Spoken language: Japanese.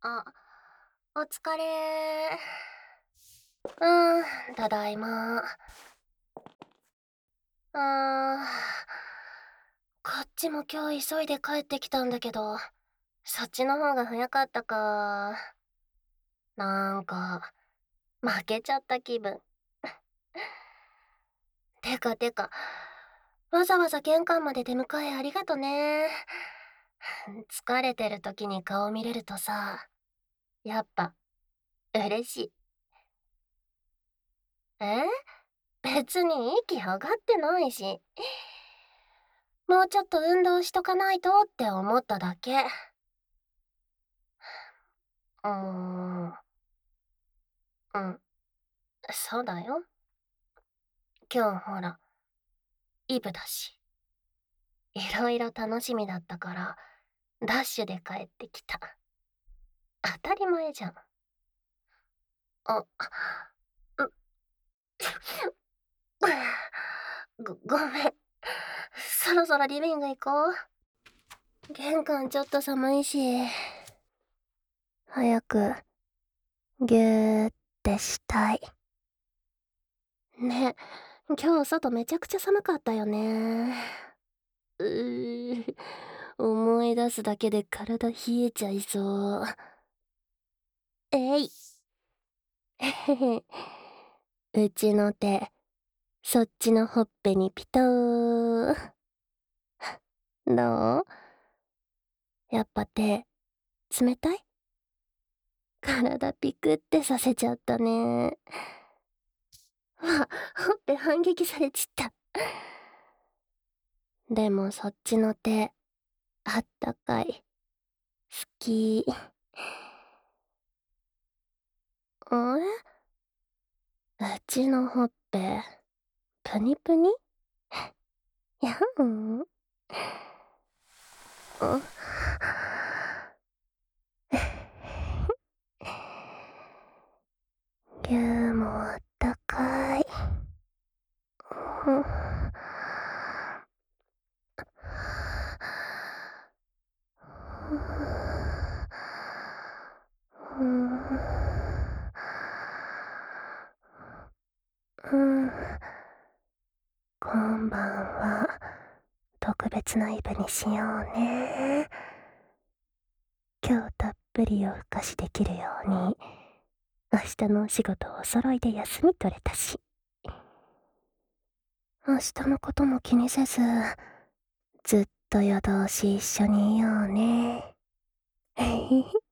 あ、お疲れ。ただいま。こっちも今日急いで帰ってきたんだけど、そっちの方が早かったか。なんか、負けちゃった気分。てか、わざわざ玄関まで出迎えありがとね。疲れてる時に顔見れるとさ、やっぱ、嬉しい。え別に息上がってないし。もうちょっと運動しとかないとって思っただけ。うーん、うん、そうだよ。今日ほら、イブだし。いろいろ楽しみだったから、ダッシュで帰ってきた。当たり前じゃん。あ、う、ごめん。そろそろリビング行こう。玄関ちょっと寒いし。早く、ぎゅーってしたい。ね、今日外めちゃくちゃ寒かったよね。思い出すだけで体冷えちゃいそう。えい。へへ。うちの手、そっちのほっぺにピトー。どう？やっぱ手、冷たい？体ピクってさせちゃったね。わ、ほっぺ反撃されちった。でもそっちの手、あったかい。好き。あれ？うちのほっぺ、プニプニ？やん。あぎゅーもあったかい。うん。うん。今晩は特別なイブにしようね。今日たっぷり夜更かしできるように、明日のお仕事お揃いで休み取れたし。明日のことも気にせず、ずっと夜通し一緒にいようね。